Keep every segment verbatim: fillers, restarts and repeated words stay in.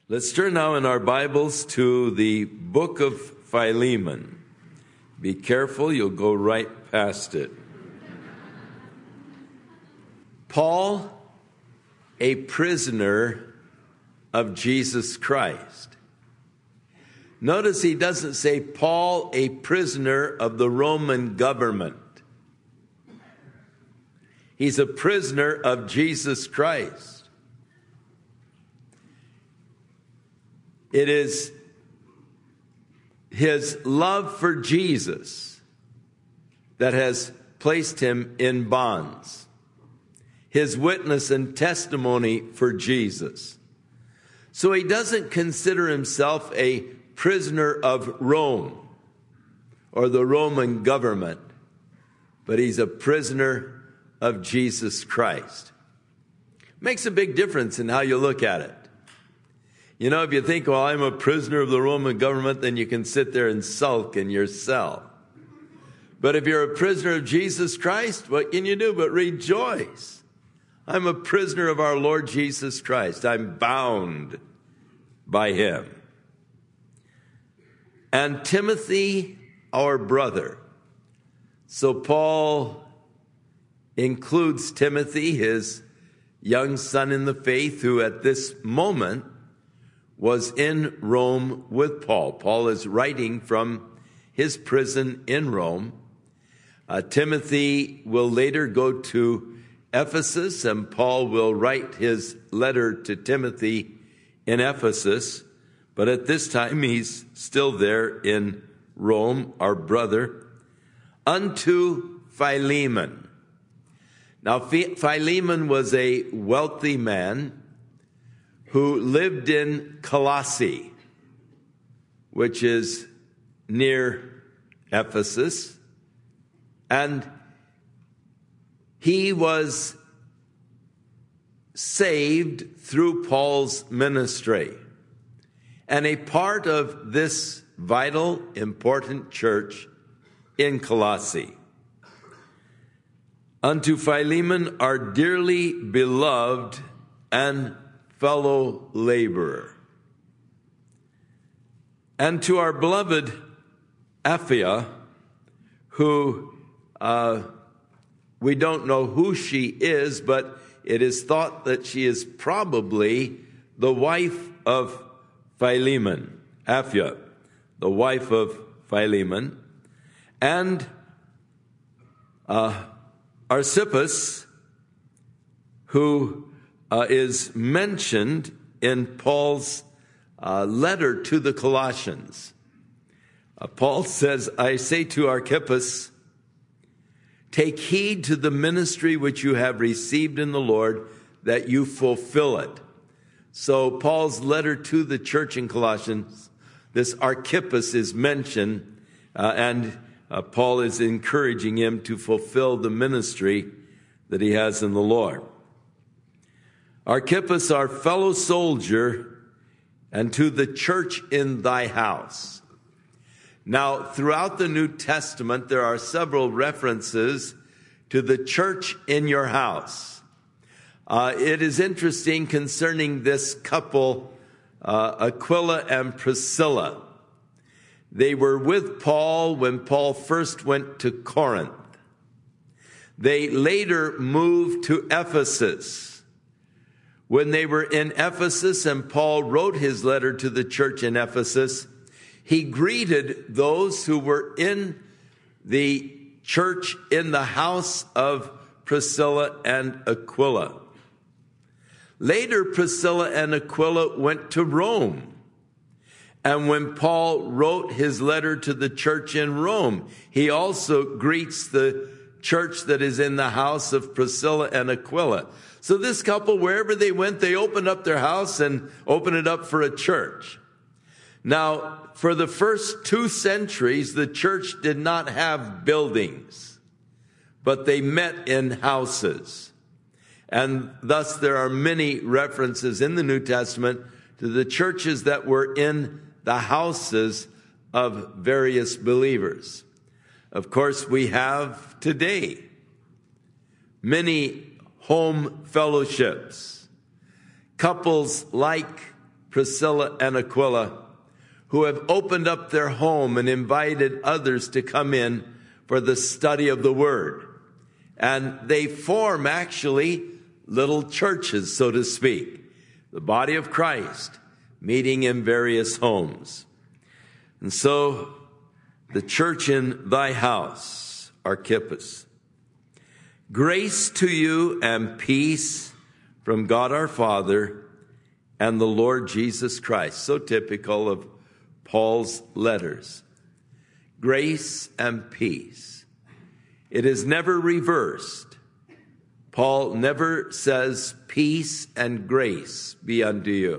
Let's turn now in our Bibles to the book of Philemon. Be careful, you'll go right past it. Paul, a prisoner of Jesus Christ. Notice he doesn't say Paul, a prisoner of the Roman government. He's a prisoner of Jesus Christ. It is his love for Jesus that has placed him in bonds. His witness and testimony for Jesus. So he doesn't consider himself a prisoner of Rome or the Roman government, but he's a prisoner of Jesus Christ. Makes a big difference in how you look at it. You know, if you think, well, I'm a prisoner of the Roman government, then you can sit there and sulk in your cell. But if you're a prisoner of Jesus Christ, what can you do but rejoice? I'm a prisoner of our Lord Jesus Christ. I'm bound by him. And Timothy, our brother. So Paul includes Timothy, his young son in the faith, who at this moment was in Rome with Paul. Paul is writing from his prison in Rome. Uh, Timothy will later go to Ephesus, and Paul will write his letter to Timothy in Ephesus. But at this time, he's still there in Rome, our brother, unto Philemon. Now, Philemon was a wealthy man who lived in Colossae, which is near Ephesus, and he was saved through Paul's ministry. And a part of this vital, important church in Colossae. Unto Philemon, our dearly beloved and fellow laborer. And to our beloved Apphia, who uh, we don't know who she is, but it is thought that she is probably the wife of Philemon. Apphia, the wife of Philemon. And uh, Archippus, who Uh, is mentioned in Paul's uh, letter to the Colossians. Uh, Paul says, I say to Archippus, take heed to the ministry which you have received in the Lord, that you fulfill it. So Paul's letter to the church in Colossians, this Archippus is mentioned, uh, and uh, Paul is encouraging him to fulfill the ministry that he has in the Lord. Archippus, our fellow soldier, and to the church in thy house. Now, throughout the New Testament, there are several references to the church in your house. Uh, it is interesting concerning this couple, uh, Aquila and Priscilla. They were with Paul when Paul first went to Corinth. They later moved to Ephesus. When they were in Ephesus and Paul wrote his letter to the church in Ephesus, he greeted those who were in the church in the house of Priscilla and Aquila. Later, Priscilla and Aquila went to Rome. And when Paul wrote his letter to the church in Rome, he also greets the church that is in the house of Priscilla and Aquila. So this couple, wherever they went, they opened up their house and opened it up for a church. Now, for the first two centuries, the church did not have buildings, but they met in houses. And thus there are many references in the New Testament to the churches that were in the houses of various believers. Of course, we have today many home fellowships. Couples like Priscilla and Aquila, who have opened up their home and invited others to come in for the study of the Word. And they form actually little churches, so to speak, the body of Christ, meeting in various homes. And so the church in thy house, Archippus. Grace to you and peace from God our Father and the Lord Jesus Christ. So typical of Paul's letters. Grace and peace. It is never reversed. Paul never says peace and grace be unto you.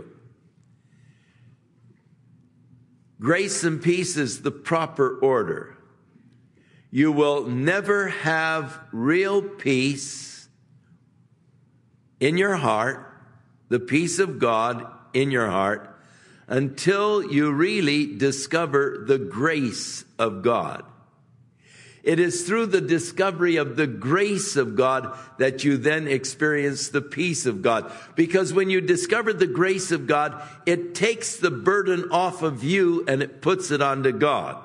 Grace and peace is the proper order. You will never have real peace in your heart, the peace of God in your heart, until you really discover the grace of God. It is through the discovery of the grace of God that you then experience the peace of God. Because when you discover the grace of God, it takes the burden off of you and it puts it onto God.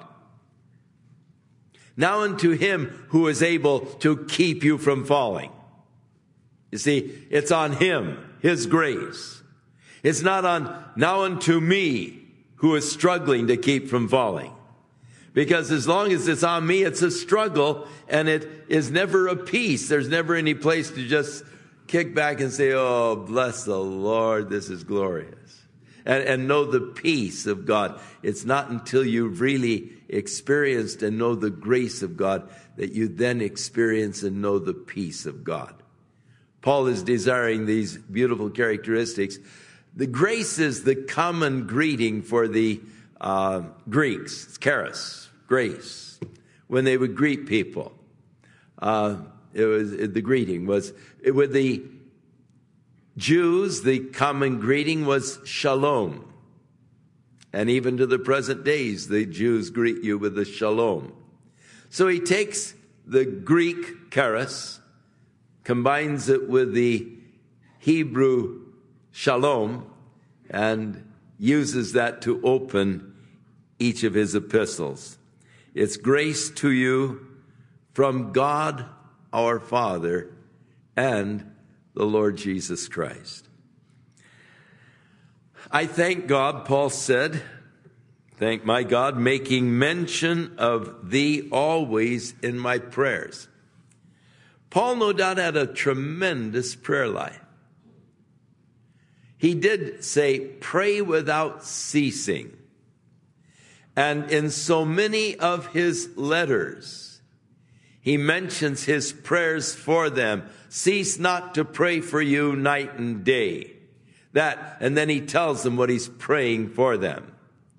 Now unto him who is able to keep you from falling. You see, it's on him, his grace. It's not on now unto me who is struggling to keep from falling. Because as long as it's on me, it's a struggle, and it is never a peace. There's never any place to just kick back and say, oh, bless the Lord, this is glorious. And, and know the peace of God. It's not until you've really experienced and know the grace of God that you then experience and know the peace of God. Paul is desiring these beautiful characteristics. The grace is the common greeting for the uh, Greeks. It's charis, grace. When they would greet people, uh, it was it, the greeting was it, with the Jews. The common greeting was shalom, and even to the present days, the Jews greet you with the shalom. So he takes the Greek charis, combines it with the Hebrew shalom, and uses that to open each of his epistles. It's grace to you from God our Father and the Lord Jesus Christ. I thank God, Paul said, thank my God, making mention of thee always in my prayers. Paul no doubt had a tremendous prayer life. He did say, pray without ceasing. And in so many of his letters, he mentions his prayers for them. Cease not to pray for you night and day. That, and then he tells them what he's praying for them.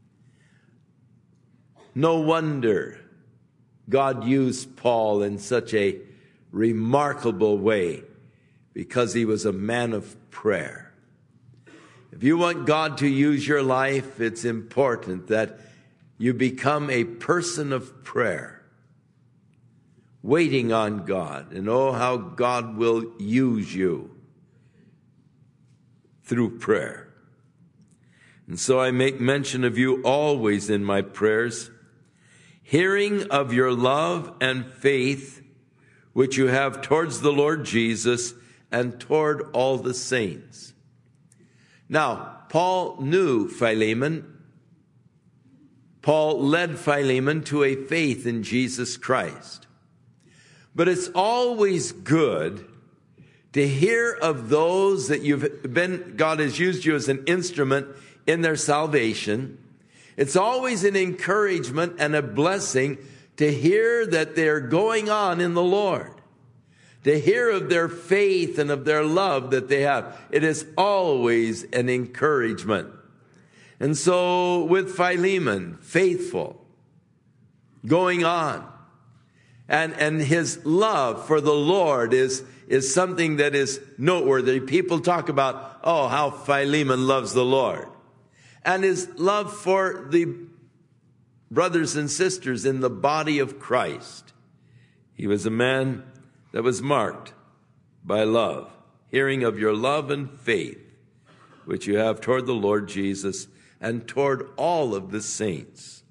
No wonder God used Paul in such a remarkable way, because he was a man of prayer. If you want God to use your life, it's important that you become a person of prayer, waiting on God, and oh, how God will use you through prayer. And so I make mention of you always in my prayers, hearing of your love and faith which you have towards the Lord Jesus and toward all the saints. Now, Paul knew Philemon. Paul led Philemon to a faith in Jesus Christ. But it's always good to hear of those that you've been, God has used you as an instrument in their salvation. It's always an encouragement and a blessing to hear that they're going on in the Lord, to hear of their faith and of their love that they have. It is always an encouragement. And so with Philemon, faithful, going on, and, and his love for the Lord is, is something that is noteworthy. People talk about, oh, how Philemon loves the Lord. And his love for the brothers and sisters in the body of Christ. He was a man that was marked by love, hearing of your love and faith which you have toward the Lord Jesus and toward all of the saints,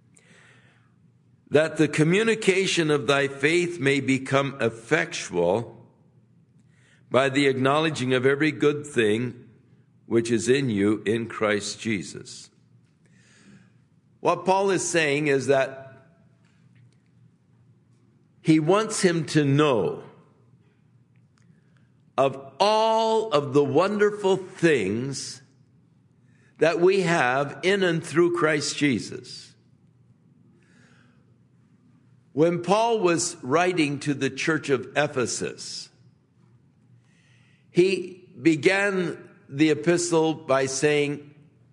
that the communication of thy faith may become effectual by the acknowledging of every good thing which is in you in Christ Jesus. What Paul is saying is that he wants him to know of all of the wonderful things that we have in and through Christ Jesus. When Paul was writing to the church of Ephesus, he began the epistle by saying,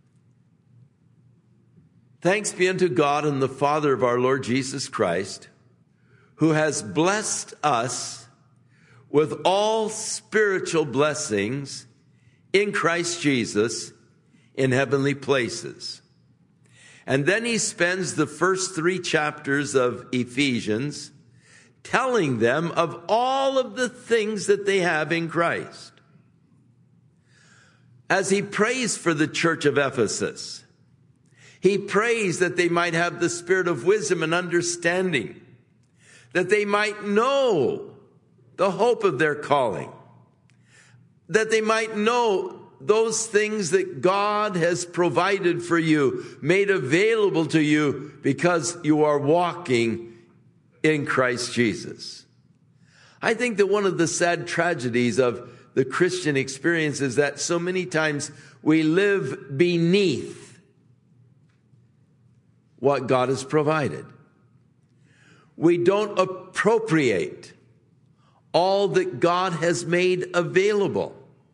"Thanks be unto God and the Father of our Lord Jesus Christ, who has blessed us with all spiritual blessings in Christ Jesus in heavenly places." And then he spends the first three chapters of Ephesians telling them of all of the things that they have in Christ. As he prays for the church of Ephesus, he prays that they might have the spirit of wisdom and understanding, that they might know the hope of their calling, that they might know those things that God has provided for you, made available to you because you are walking in Christ Jesus. I think that one of the sad tragedies of the Christian experience is that so many times we live beneath what God has provided. We don't appropriate all that God has made available.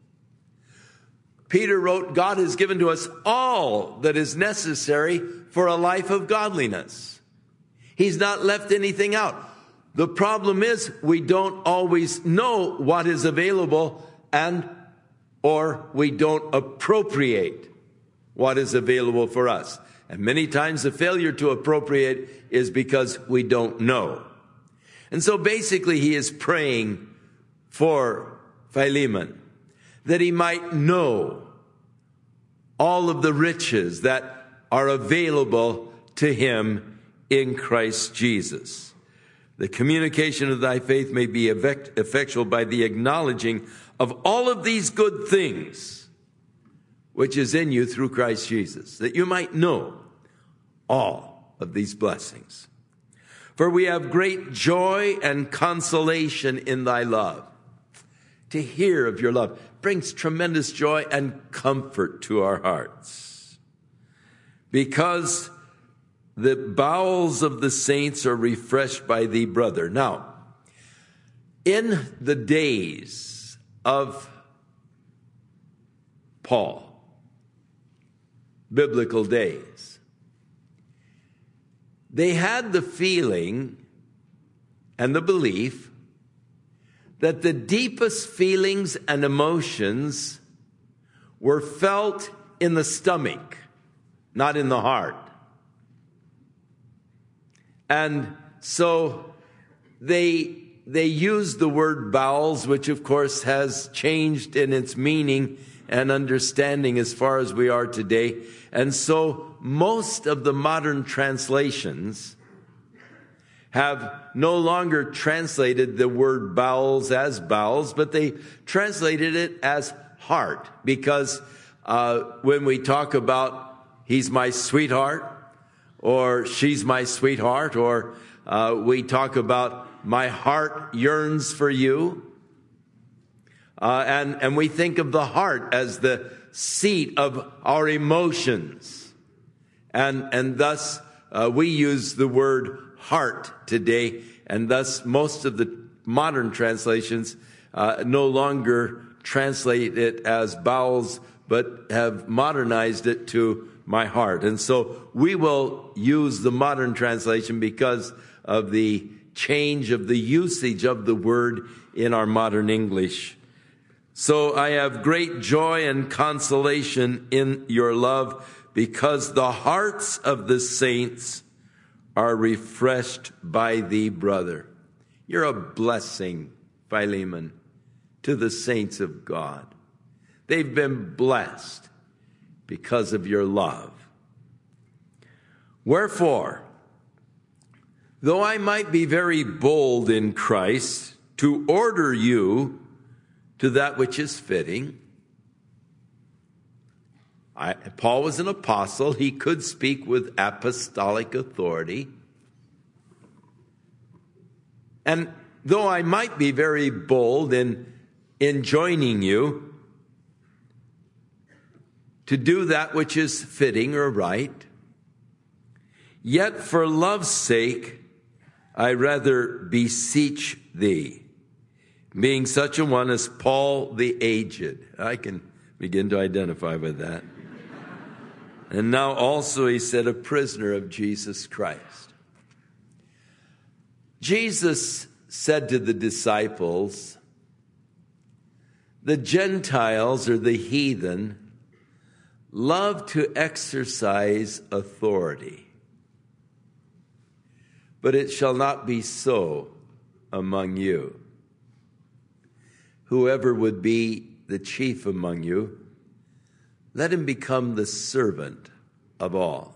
Peter wrote, God has given to us all that is necessary for a life of godliness. He's not left anything out. The problem is we don't always know what is available, and or we don't appropriate what is available for us. And many times the failure to appropriate is because we don't know. And so basically he is praying for Philemon, that he might know all of the riches that are available to him in Christ Jesus. The communication of thy faith may be effectual by the acknowledging of all of these good things which is in you through Christ Jesus, that you might know all of these blessings. For we have great joy and consolation in thy love. To hear of your love brings tremendous joy and comfort to our hearts, because the bowels of the saints are refreshed by thee, brother. Now, in the days of Paul, biblical days, they had the feeling and the belief that the deepest feelings and emotions were felt in the stomach, not in the heart. And so they they used the word bowels, which of course has changed in its meaning and understanding as far as we are today. And so most of the modern translations have no longer translated the word bowels as bowels, but they translated it as heart, because uh, when we talk about he's my sweetheart, or she's my sweetheart, or uh, we talk about my heart yearns for you, uh, and, and we think of the heart as the seat of our emotions, and, and thus uh, we use the word heart today, and thus most of the modern translations uh, no longer translate it as bowels, but have modernized it to my heart. And so we will use the modern translation because of the change of the usage of the word in our modern English. So I have great joy and consolation in your love, because the hearts of the saints are refreshed by thee, brother. You're a blessing, Philemon, to the saints of God, They've been blessed because of your love. Wherefore, though I might be very bold in Christ to order you to that which is fitting, I, Paul was an apostle. He could speak with apostolic authority. And though I might be very bold in, in joining you to do that which is fitting or right, yet for love's sake, I rather beseech thee, being such a one as Paul the aged. I can begin to identify with that. And now also, he said, a prisoner of Jesus Christ. Jesus said to the disciples, the Gentiles or the heathen love to exercise authority, but it shall not be so among you. Whoever would be the chief among you, let him become the servant of all.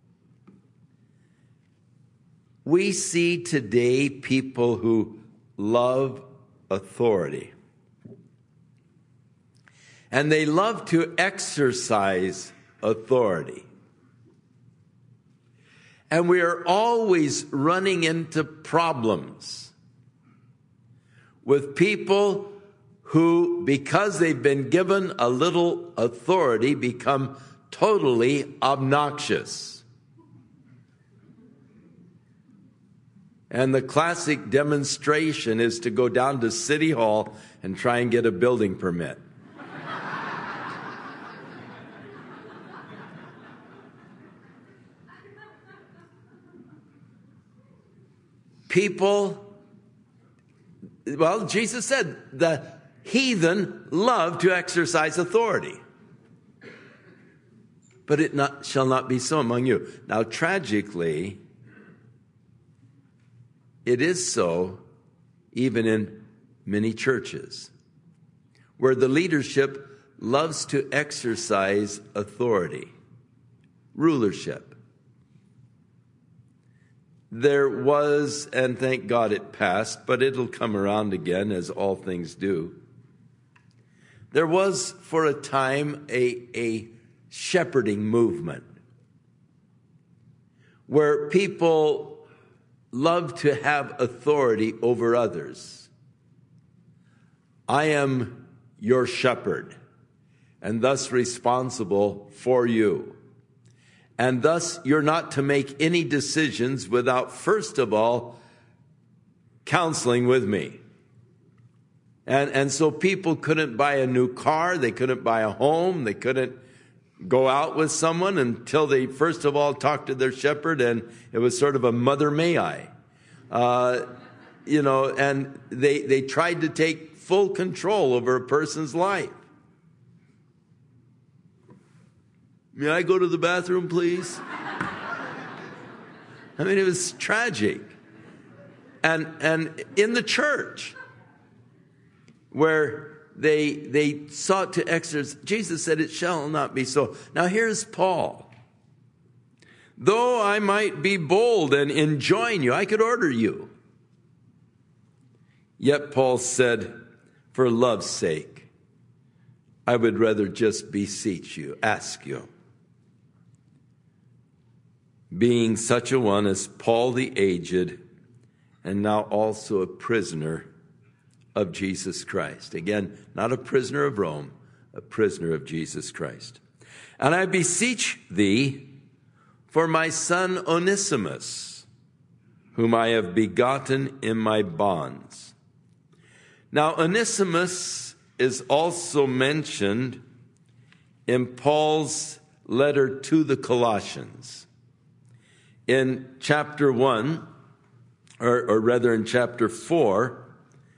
We see today people who love authority. And they love to exercise authority. And we are always running into problems with people who, because they've been given a little authority, become totally obnoxious. And the classic demonstration is to go down to City Hall and try and get a building permit. People, well, Jesus said the heathen love to exercise authority, but it not, shall not be so among you. Now, tragically, it is so even in many churches, where the leadership loves to exercise authority, rulership. There was, and thank God it passed, but it'll come around again, as all things do. There was, for a time, a, a shepherding movement where people loved to have authority over others. I am your shepherd, and thus responsible for you. And thus, you're not to make any decisions without, first of all, counseling with me. And, and so people couldn't buy a new car, they couldn't buy a home, they couldn't go out with someone until they, first of all, talked to their shepherd, and it was sort of a mother may I. Uh, you know, and they, they tried to take full control over a person's life. May I go to the bathroom, please? I mean, it was tragic. And and in the church, where they they sought to exercise, Jesus said, it shall not be so. Now here's Paul. Though I might be bold and enjoin you, I could order you. Yet Paul said, for love's sake, I would rather just beseech you, ask you. Being such a one as Paul the aged, and now also a prisoner of Jesus Christ. Again, not a prisoner of Rome, a prisoner of Jesus Christ. And I beseech thee for my son Onesimus, whom I have begotten in my bonds. Now, Onesimus is also mentioned in Paul's letter to the Colossians. In chapter one, or, or rather in chapter four,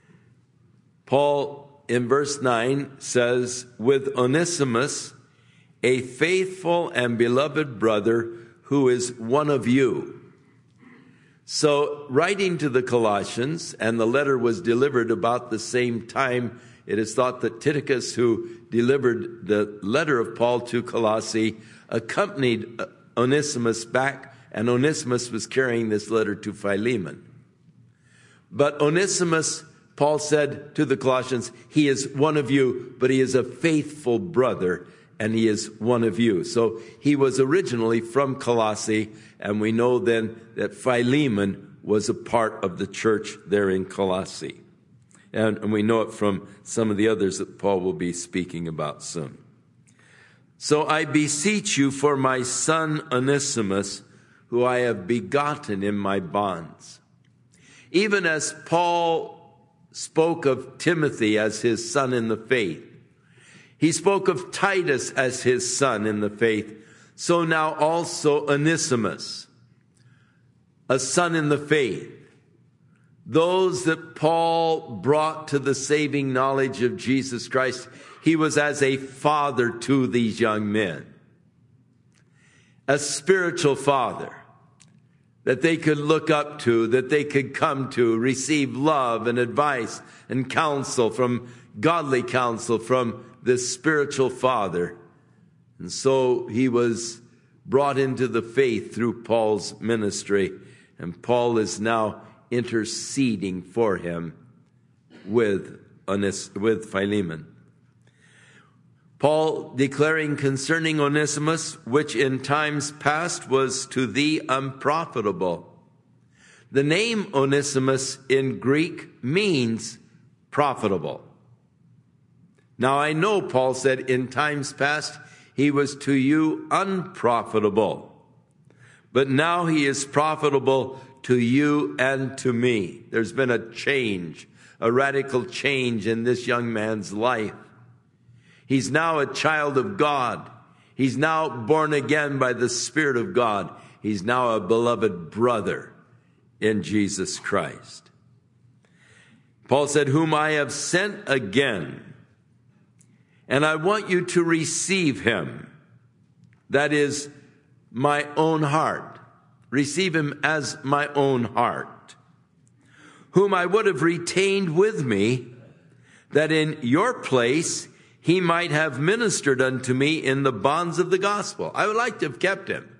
Paul in verse nine says, with Onesimus, a faithful and beloved brother who is one of you. So writing to the Colossians, and the letter was delivered about the same time, it is thought that Tychicus, who delivered the letter of Paul to Colossae, accompanied Onesimus back, and Onesimus was carrying this letter to Philemon. But Onesimus, Paul said to the Colossians, he is one of you, but he is a faithful brother, and he is one of you. So he was originally from Colossae, and we know then that Philemon was a part of the church there in Colossae. And, and we know it from some of the others that Paul will be speaking about soon. So I beseech you for my son Onesimus, who I have begotten in my bonds. Even as Paul spoke of Timothy as his son in the faith, he spoke of Titus as his son in the faith, so now also Onesimus, a son in the faith. Those that Paul brought to the saving knowledge of Jesus Christ, he was as a father to these young men. A spiritual father that they could look up to, that they could come to, receive love and advice and counsel from godly counsel from this spiritual father. And so he was brought into the faith through Paul's ministry, and Paul is now interceding for him with, with Philemon. Paul declaring concerning Onesimus, which in times past was to thee unprofitable. The name Onesimus in Greek means profitable. Now I know Paul said in times past he was to you unprofitable, but now he is profitable to you and to me. There's been a change, a radical change in this young man's life. He's now a child of God. He's now born again by the Spirit of God. He's now a beloved brother in Jesus Christ. Paul said, whom I have sent again, and I want you to receive him. That is my own heart. Receive him as my own heart, whom I would have retained with me, that in your place he might have ministered unto me in the bonds of the gospel. I would like to have kept him.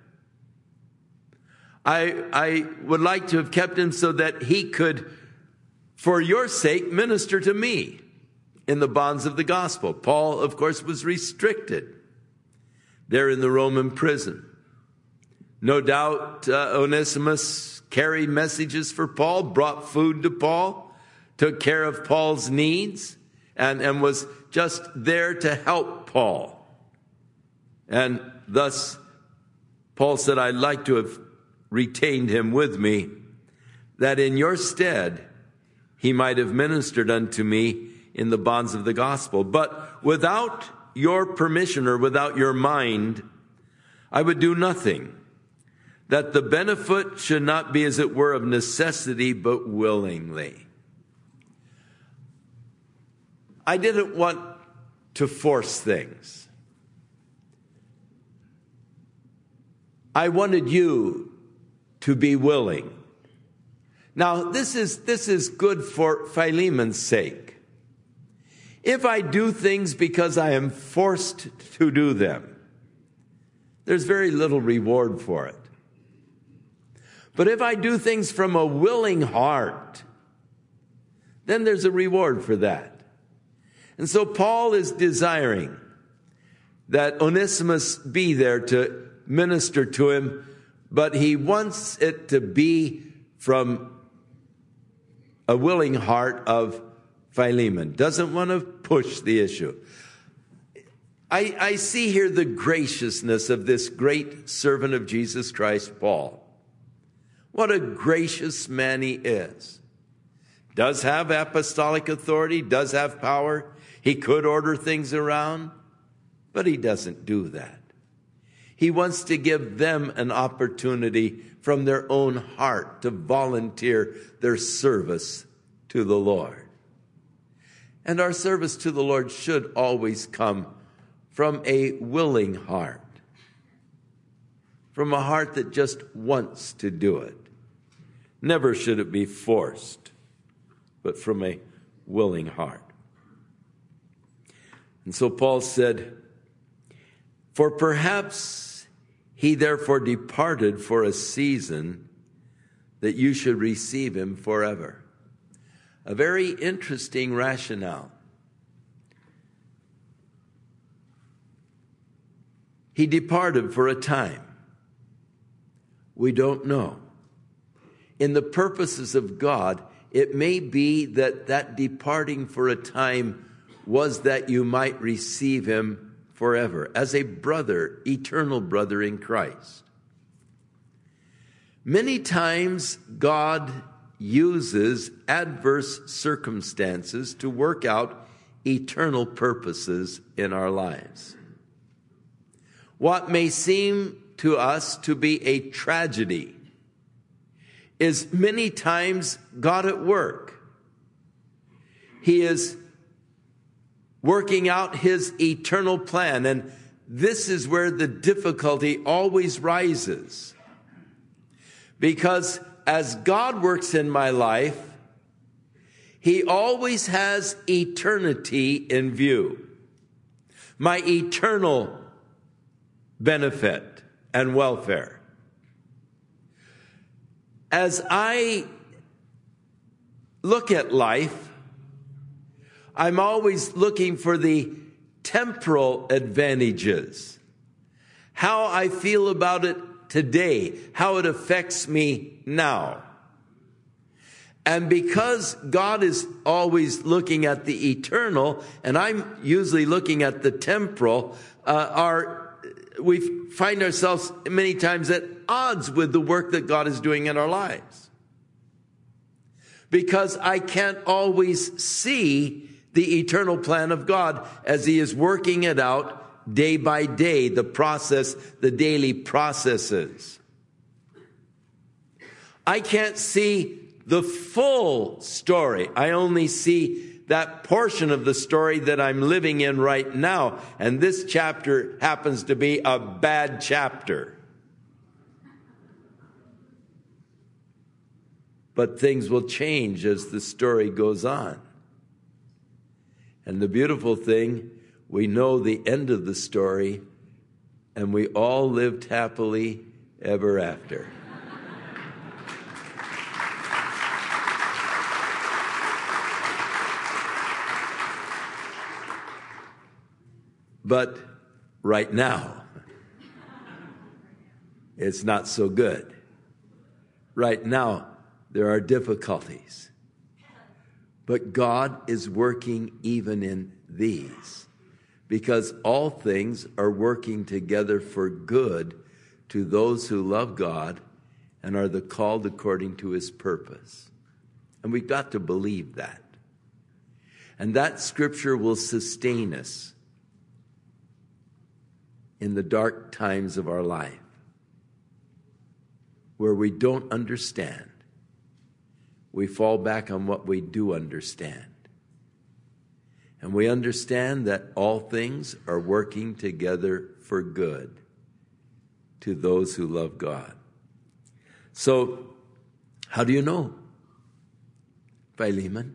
I, I would like to have kept him so that he could, for your sake, minister to me in the bonds of the gospel. Paul, of course, was restricted there in the Roman prison. No doubt uh, Onesimus carried messages for Paul, brought food to Paul, took care of Paul's needs, and, and was just there to help Paul. And thus, Paul said, I'd like to have retained him with me, that in your stead he might have ministered unto me in the bonds of the gospel. But without your permission or without your mind, I would do nothing, that the benefit should not be, as it were, of necessity, but willingly. I didn't want to force things. I wanted you to be willing. Now, this is, this is good for Philemon's sake. If I do things because I am forced to do them, there's very little reward for it. But if I do things from a willing heart, then there's a reward for that. And so Paul is desiring that Onesimus be there to minister to him, but he wants it to be from a willing heart of Philemon. Doesn't want to push the issue. I, I see here the graciousness of this great servant of Jesus Christ, Paul. What a gracious man he is. Does have apostolic authority, does have power. He could order things around, but he doesn't do that. He wants to give them an opportunity from their own heart to volunteer their service to the Lord. And our service to the Lord should always come from a willing heart, from a heart that just wants to do it. Never should it be forced, but from a willing heart. And so Paul said, "For perhaps he therefore departed for a season that you should receive him forever." A very interesting rationale. He departed for a time. We don't know. In the purposes of God, it may be that that departing for a time was that you might receive him forever as a brother, eternal brother in Christ. Many times God uses adverse circumstances to work out eternal purposes in our lives. What may seem to us to be a tragedy is many times God at work. He is working out his eternal plan, and this is where the difficulty always rises. Because as God works in my life, he always has eternity in view. My eternal benefit and welfare. As I look at life, I'm always looking for the temporal advantages. How I feel about it today, how it affects me now. And because God is always looking at the eternal, and I'm usually looking at the temporal, uh, our we find ourselves many times at odds with the work that God is doing in our lives. Because I can't always see the eternal plan of God as he is working it out day by day, the process, the daily processes. I can't see the full story. I only see that portion of the story that I'm living in right now. And this chapter happens to be a bad chapter. But things will change as the story goes on. And the beautiful thing, we know the end of the story, and we all lived happily ever after. But right now, it's not so good. Right now, there are difficulties. But God is working even in these, because all things are working together for good to those who love God and are the called according to his purpose. And we've got to believe that. And that scripture will sustain us in the dark times of our life, where we don't understand. We fall back on what we do understand. And we understand that all things are working together for good to those who love God. So, how do you know, Philemon?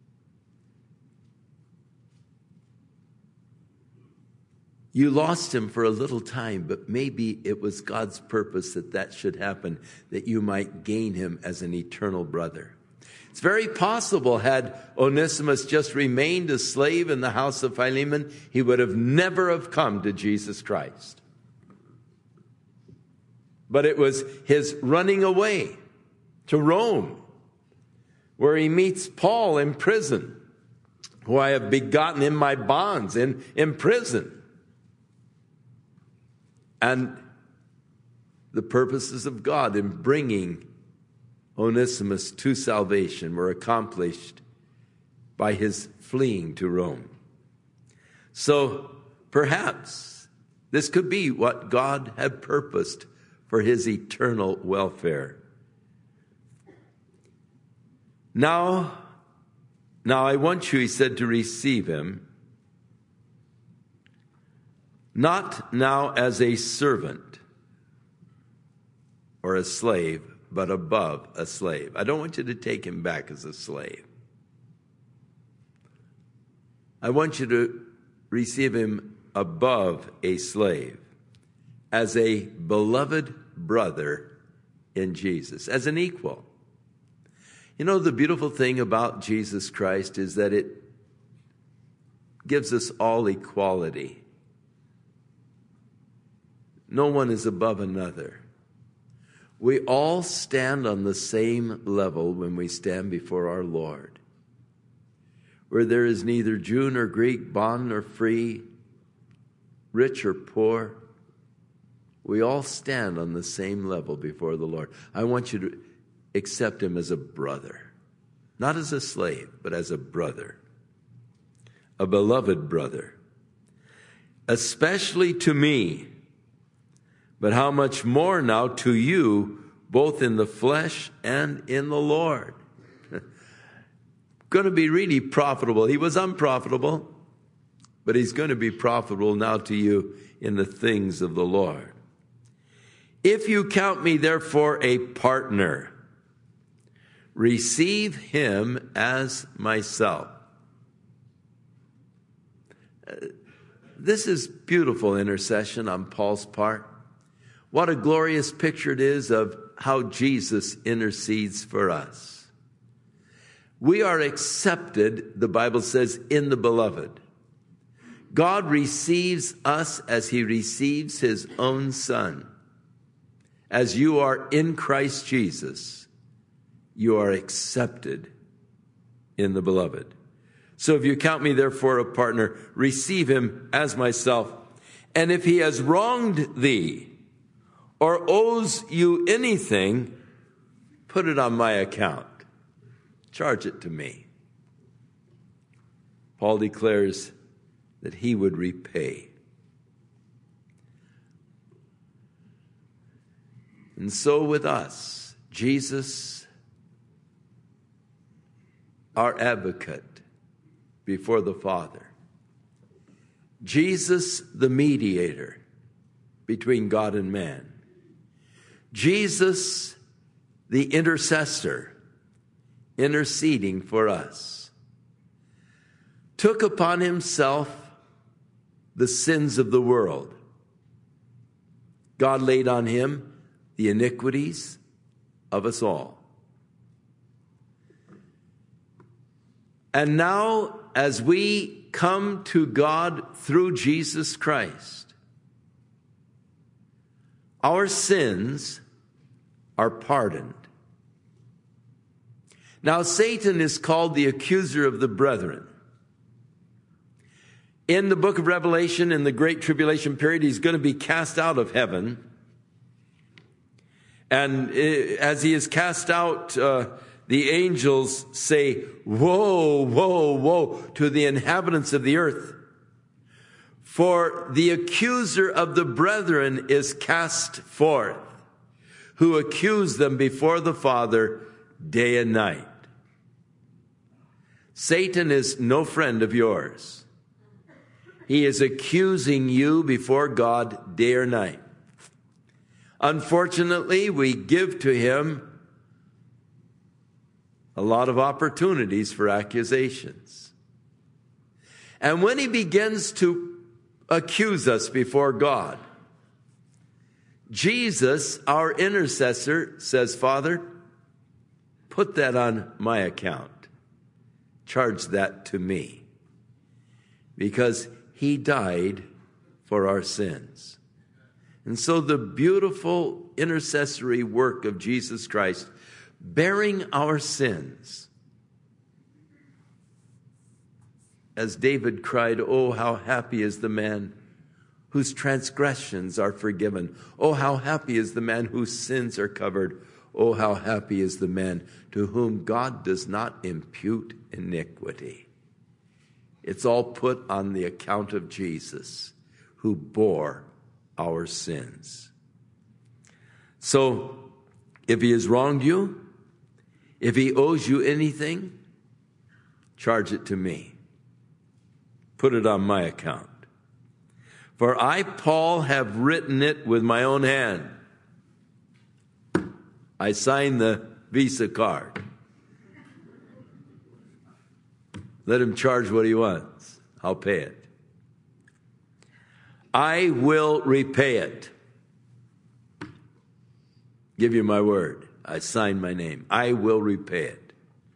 You lost him for a little time, but maybe it was God's purpose that that should happen, that you might gain him as an eternal brother. It's very possible, had Onesimus just remained a slave in the house of Philemon, he would have never have come to Jesus Christ. But it was his running away to Rome, where he meets Paul in prison, who I have begotten in my bonds, in, in prison. And the purposes of God in bringing Onesimus to salvation were accomplished by his fleeing to Rome. So perhaps this could be what God had purposed for his eternal welfare. Now, now I want you, he said, to receive him, not now as a servant or a slave, but above a slave. I don't want you to take him back as a slave. I want you to receive him above a slave, as a beloved brother in Jesus, as an equal. You know, the beautiful thing about Jesus Christ is that it gives us all equality. No one is above another. We all stand on the same level when we stand before our Lord, where there is neither Jew nor Greek, bond nor free, rich or poor. We all stand on the same level before the Lord. I want you to accept him as a brother, not as a slave, but as a brother, a beloved brother, especially to me, but how much more now to you, both in the flesh and in the Lord. Going to be really profitable. He was unprofitable, but he's going to be profitable now to you in the things of the Lord. If you count me, therefore, a partner, receive him as myself. This is beautiful intercession on Paul's part. What a glorious picture it is of how Jesus intercedes for us. We are accepted, the Bible says, in the beloved. God receives us as he receives his own Son. As you are in Christ Jesus, you are accepted in the beloved. So if you count me therefore a partner, receive him as myself. And if he has wronged thee or owes you anything, put it on my account. Charge it to me. Paul declares that he would repay. And so with us, Jesus, our advocate before the Father. Jesus, the mediator between God and man. Jesus, the intercessor, interceding for us, took upon himself the sins of the world. God laid on him the iniquities of us all. And now, as we come to God through Jesus Christ, our sins are pardoned. Now, Satan is called the accuser of the brethren. In the book of Revelation, in the Great Tribulation period, he's going to be cast out of heaven. And as he is cast out, uh, the angels say, woe, woe, woe to the inhabitants of the earth. For the accuser of the brethren is cast forth, who accuse them before the Father day and night. Satan is no friend of yours. He is accusing you before God day or night. Unfortunately, we give to him a lot of opportunities for accusations. And when he begins to accuse us before God, Jesus, our intercessor, says, Father, put that on my account. Charge that to me. Because he died for our sins. And so the beautiful intercessory work of Jesus Christ, bearing our sins. As David cried, oh, how happy is the man whose transgressions are forgiven. Oh, how happy is the man whose sins are covered. Oh, how happy is the man to whom God does not impute iniquity. It's all put on the account of Jesus, who bore our sins. So, if he has wronged you, if he owes you anything, charge it to me. Put it on my account. For I, Paul, have written it with my own hand. I signed the Visa card. Let him charge what he wants. I'll pay it. I will repay it. Give you my word. I sign my name. I will repay it.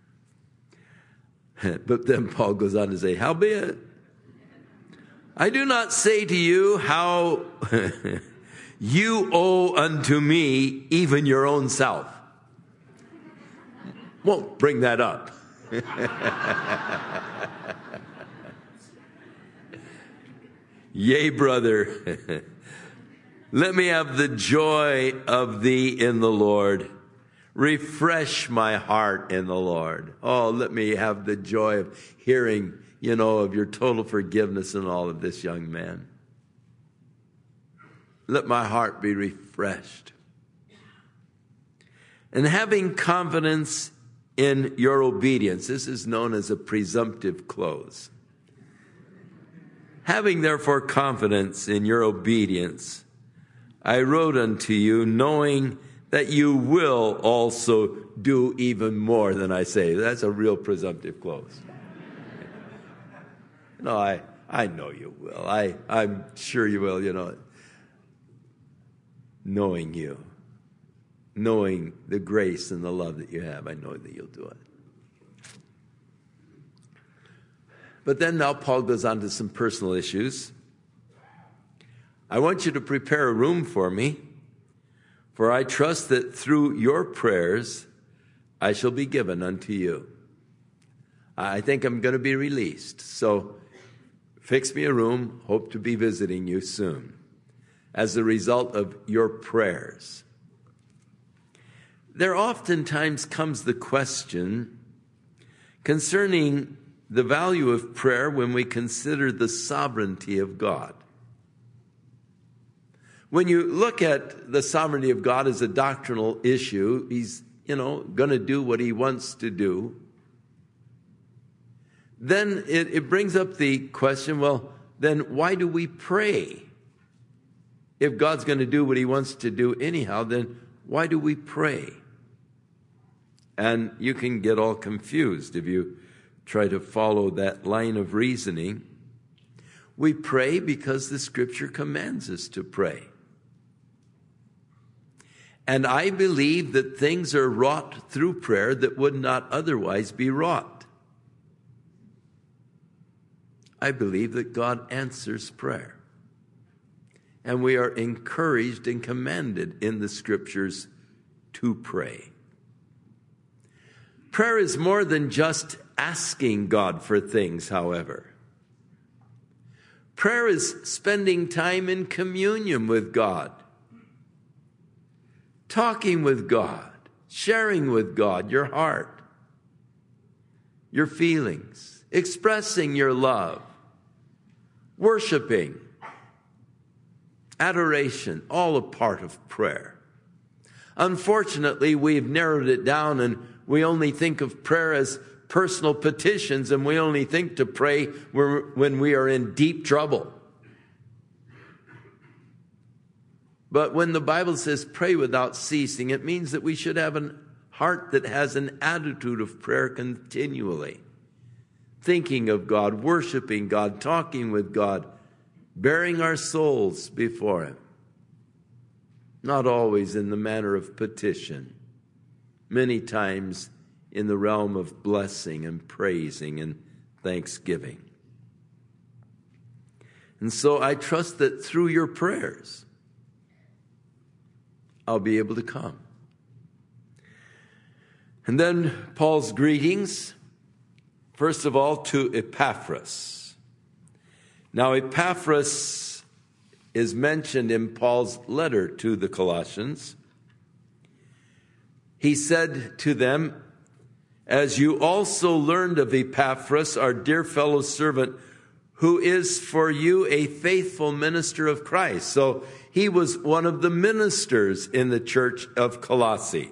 But then Paul goes on to say, howbeit, I do not say to you how you owe unto me even your own self. Won't bring that up. Yea, brother, let me have the joy of thee in the Lord. Refresh my heart in the Lord. Oh, let me have the joy of hearing, you know, of your total forgiveness and all of this, young man. Let my heart be refreshed. And having confidence in your obedience, this is known as a presumptive clause. Having therefore confidence in your obedience, I wrote unto you, knowing that you will also do even more than I say. That's a real presumptive clause. No, I, I know you will. I, I'm sure you will, you know. Knowing you, knowing the grace and the love that you have, I know that you'll do it. But then now Paul goes on to some personal issues. I want you to prepare a room for me, for I trust that through your prayers I shall be given unto you. I think I'm going to be released, so fix me a room. Hope to be visiting you soon as a result of your prayers. There oftentimes comes the question concerning the value of prayer when we consider the sovereignty of God. When you look at the sovereignty of God as a doctrinal issue, he's, you know, going to do what he wants to do. Then it, it brings up the question, well, then why do we pray? If God's going to do what he wants to do anyhow, then why do we pray? And you can get all confused if you try to follow that line of reasoning. We pray because the Scripture commands us to pray. And I believe that things are wrought through prayer that would not otherwise be wrought. I believe that God answers prayer. And we are encouraged and commanded in the Scriptures to pray. Prayer is more than just asking God for things, however. Prayer is spending time in communion with God, talking with God, sharing with God your heart, your feelings, expressing your love, worshiping, adoration, all a part of prayer. Unfortunately, we've narrowed it down and we only think of prayer as personal petitions, and we only think to pray when we are in deep trouble. But when the Bible says pray without ceasing, it means that we should have a heart that has an attitude of prayer continually. Thinking of God, worshiping God, talking with God, bearing our souls before him. Not always in the manner of petition. Many times in the realm of blessing and praising and thanksgiving. And so I trust that through your prayers, I'll be able to come. And then Paul's greetings, first of all to Epaphras. Now Epaphras is mentioned in Paul's letter to the Colossians. He said to them, as you also learned of Epaphras, our dear fellow servant, who is for you a faithful minister of Christ. So he was one of the ministers in the church of Colossae.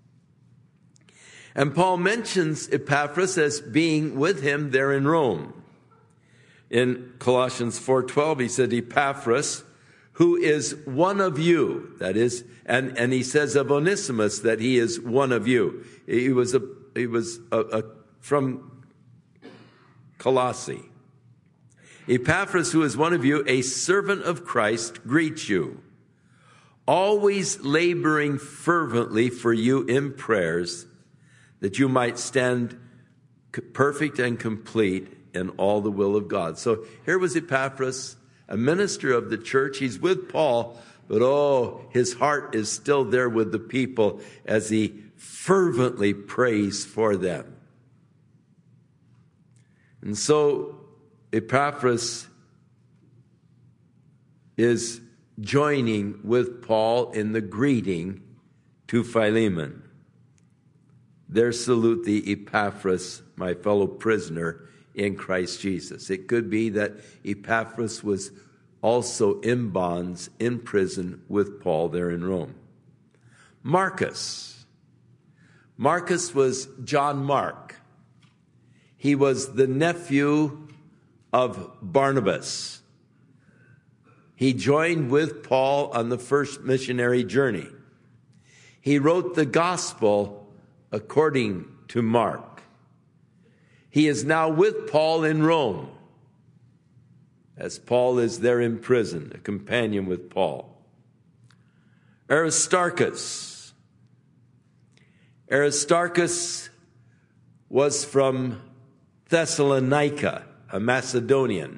And Paul mentions Epaphras as being with him there in Rome. In Colossians four twelve, he said, Epaphras, who is one of you, that is, and, and he says of Onesimus that he is one of you. He was a, he was a, a, from Colossae. Epaphras, who is one of you, a servant of Christ, greets you, always laboring fervently for you in prayers, that you might stand perfect and complete in all the will of God. So here was Epaphras, a minister of the church. He's with Paul, but oh, his heart is still there with the people as he fervently prays for them. And so Epaphras is joining with Paul in the greeting to Philemon. There salute thee, Epaphras, my fellow prisoner in Christ Jesus. It could be that Epaphras was also in bonds, in prison with Paul there in Rome. Marcus. Marcus was John Mark. He was the nephew of Barnabas. He joined with Paul on the first missionary journey. He wrote the gospel according to Mark. He is now with Paul in Rome, as Paul is there in prison, a companion with Paul. Aristarchus. Aristarchus was from Thessalonica, a Macedonian.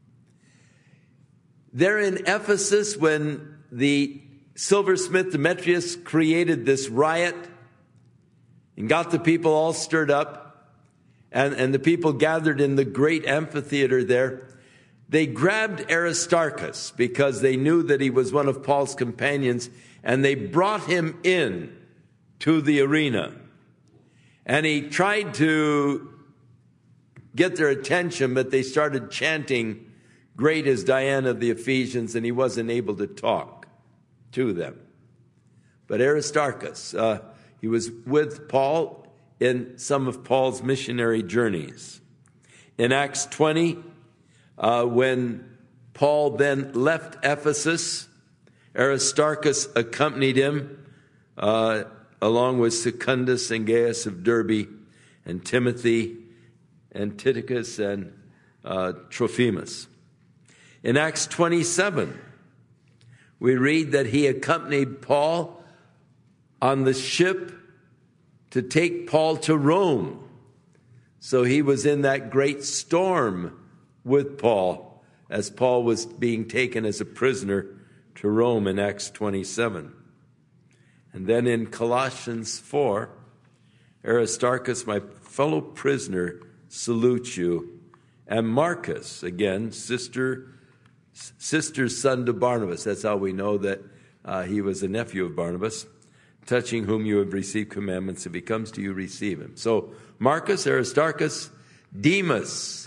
There in Ephesus, when the silversmith Demetrius created this riot and got the people all stirred up, and, and the people gathered in the great amphitheater there, they grabbed Aristarchus because they knew that he was one of Paul's companions, and they brought him in to the arena. And he tried to get their attention, but they started chanting, "Great is Diana of the Ephesians," and he wasn't able to talk to them. But Aristarchus, uh, he was with Paul in some of Paul's missionary journeys. In Acts twenty, uh, when Paul then left Ephesus, Aristarchus accompanied him, uh, along with Secundus and Gaius of Derbe, and Timothy, and Tychicus, and uh, Trophimus. In Acts twenty-seven, we read that he accompanied Paul on the ship to take Paul to Rome. So he was in that great storm with Paul as Paul was being taken as a prisoner to Rome in Acts twenty-seven. And then in Colossians four, Aristarchus, my fellow prisoner, salutes you. And Marcus, again, sister, sister's son to Barnabas. That's how we know that uh, he was a nephew of Barnabas. Touching whom you have received commandments, if he comes to you, receive him. So Marcus, Aristarchus, Demas.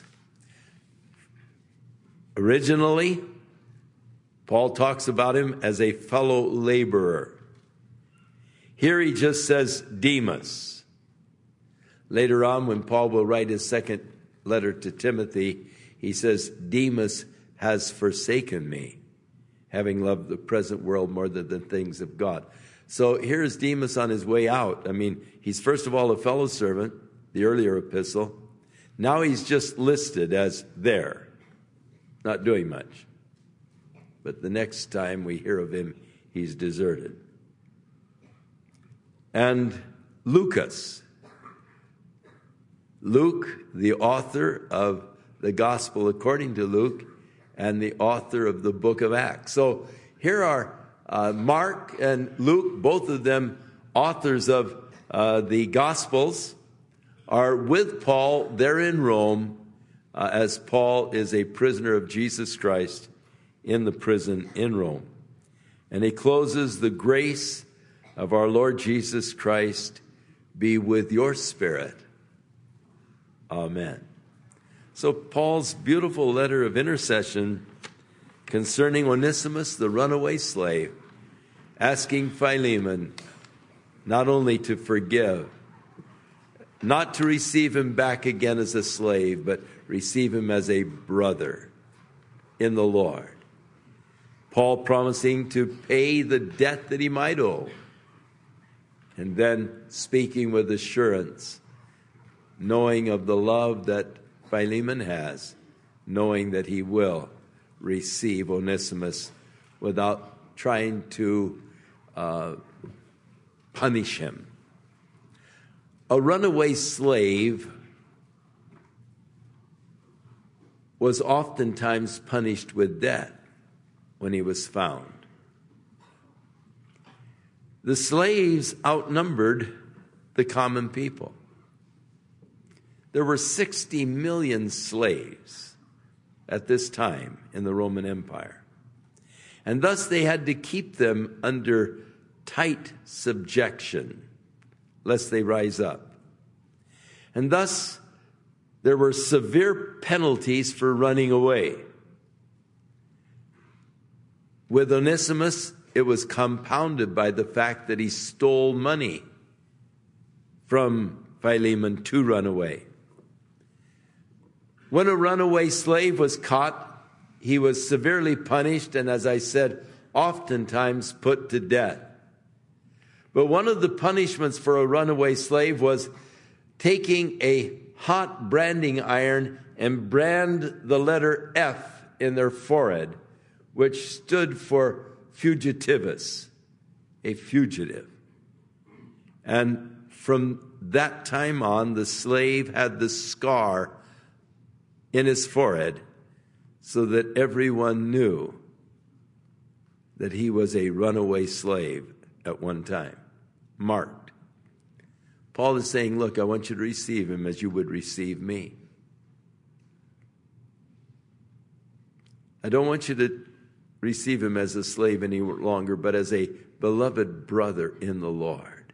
Originally, Paul talks about him as a fellow laborer. Here he just says Demas. Later on, when Paul will write his second letter to Timothy, he says, Demas has forsaken me, having loved the present world more than the things of God. So here's Demas on his way out. I mean, he's first of all a fellow servant, the earlier epistle. Now he's just listed as there, not doing much. But the next time we hear of him, he's deserted. And Lucas. Luke, the author of the Gospel according to Luke, and the author of the book of Acts. So here are uh, Mark and Luke, both of them authors of uh, the Gospels, are with Paul there in Rome, uh, as Paul is a prisoner of Jesus Christ in the prison in Rome. And he closes, the grace of our Lord Jesus Christ be with your spirit. Amen. So Paul's beautiful letter of intercession concerning Onesimus, the runaway slave, asking Philemon not only to forgive, not to receive him back again as a slave, but receive him as a brother in the Lord. Paul promising to pay the debt that he might owe, and then speaking with assurance, knowing of the love that Philemon has, knowing that he will receive Onesimus without trying to uh, punish him. A runaway slave was oftentimes punished with death when he was found. The slaves outnumbered the common people. There were sixty million slaves at this time in the Roman Empire. And thus they had to keep them under tight subjection, lest they rise up. And thus there were severe penalties for running away. With Onesimus, it was compounded by the fact that he stole money from Philemon to run away. When a runaway slave was caught, he was severely punished and, as I said, oftentimes put to death. But one of the punishments for a runaway slave was taking a hot branding iron and brand the letter F in their forehead, which stood for fugitivus, a fugitive. And from that time on, the slave had the scar in his forehead so that everyone knew that he was a runaway slave at one time, marked. Paul is saying, look, I want you to receive him as you would receive me. I don't want you to receive him as a slave any longer, but as a beloved brother in the Lord.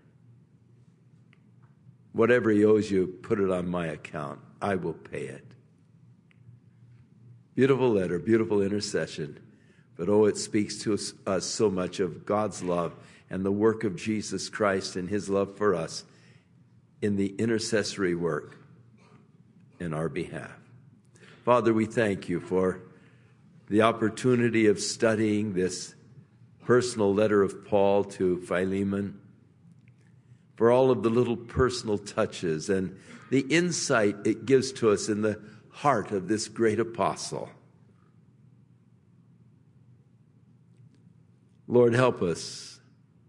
Whatever he owes you, put it on my account. I will pay it. Beautiful letter, beautiful intercession. But oh, it speaks to us, us so much of God's love and the work of Jesus Christ and his love for us in the intercessory work in our behalf. Father, we thank you for the opportunity of studying this personal letter of Paul to Philemon, for all of the little personal touches and the insight it gives to us in the heart of this great apostle. Lord, help us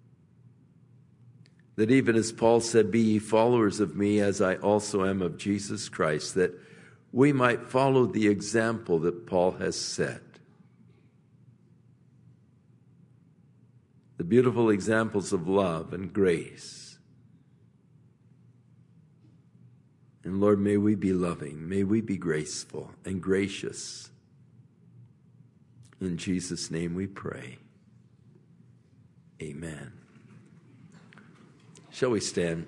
that even as Paul said, be ye followers of me as I also am of Jesus Christ, that we might follow the example that Paul has set. The beautiful examples of love and grace. And Lord, may we be loving. May we be graceful and gracious. In Jesus' name we pray. Amen. Shall we stand?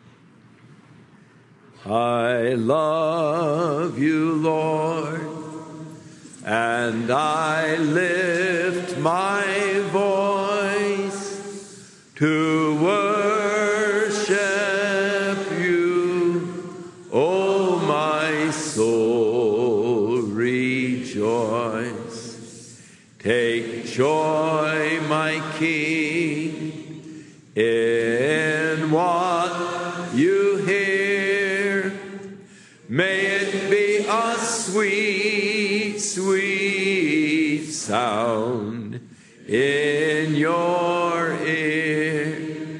I love you, Lord, and I lift my voice to worship you. Oh, my soul, rejoice. Take joy, my King, in what you hear. May it be a sweet, sweet sound in your ear.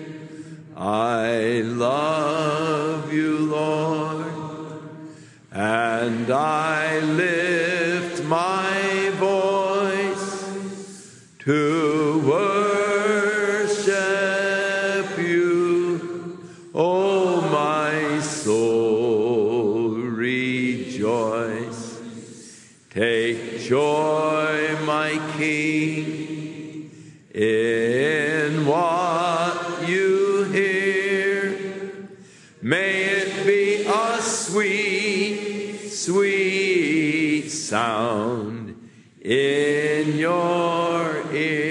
I love you, Lord, and I lift my voice to worship you. Oh, my soul, rejoice. Take joy, my King, in what you hear. May it be a sweet, sweet sound in your ear.